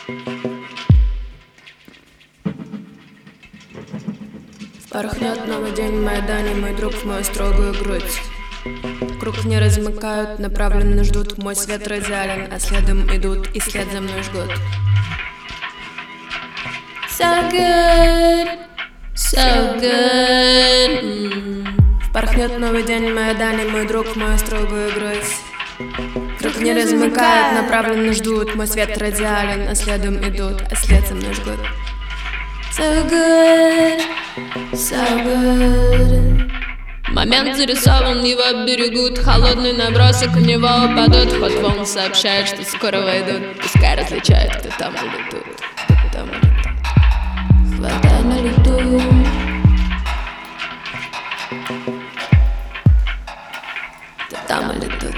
Порхнет новый день в Майдане, мой друг в мою строгую грудь. Круг не размыкают, направленно ждут. Мой свет радиален, а следом идут и след за мной жгут. So good, so good. Впорхнет новый день в Майдане, мой друг в мою строгую грудь. Круг не размыкают, направленно ждут. Мой свет радиален, а следом идут, а след за мной жгут. So good, so good. Момент зарисован, его берегут. Холодный набросок, в него упадут. Ход волн сообщает, что скоро войдут. Пускай различают, кто там или тут, кто там или тут. Хватай на лету. Кто там или тут.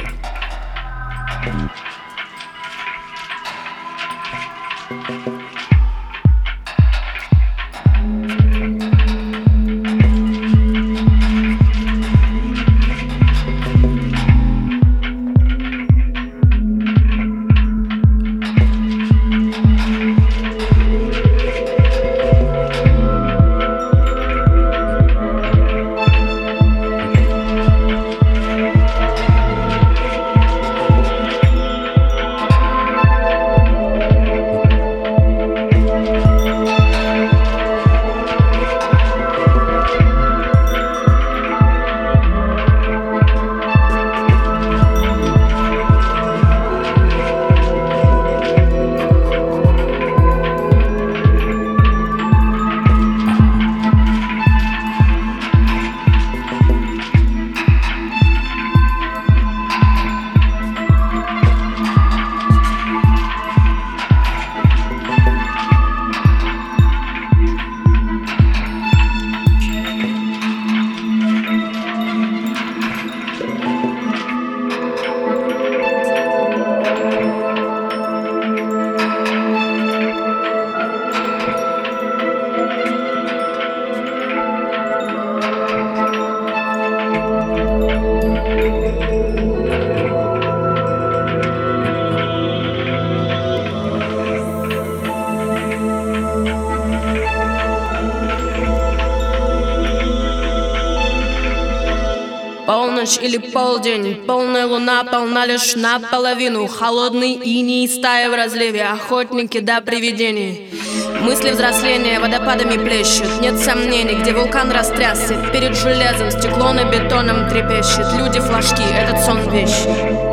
Полночь или полдень, полная луна полна лишь наполовину. Холодный иней, стая в разливе, охотники до привидений. Мысли взросления водопадами плещут, нет сомнений, где вулкан растрясся. Перед железом стекло на бетоном трепещет. Люди флажки, этот сон вещи.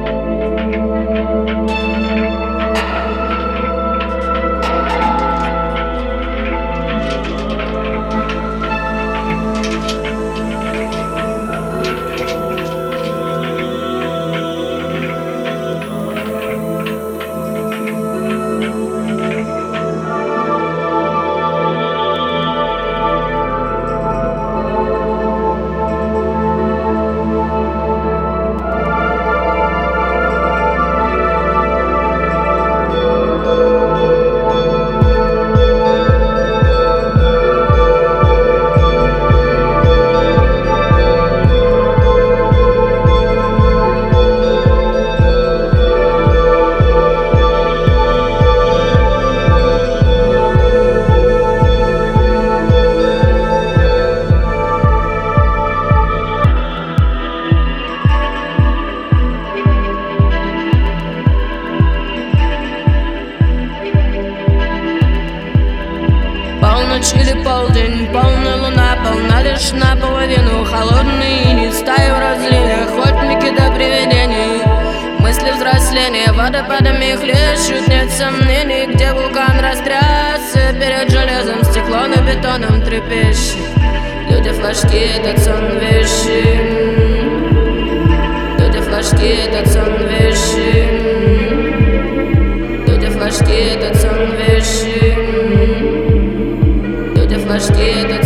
Полночь или полдень, полная луна полна лишь наполовину. Холодный иней, стаи в разливе, охотники до привидений. Мысли взросления водопадами хлещут, нет сомнений, где вулкан растрясся. Перед железом стекло на бетоном трепещет. Люди флажки, этот сон вещи. Люди флажки, этот сон вещи. Люди флажки, этот сон вещи. Флажки,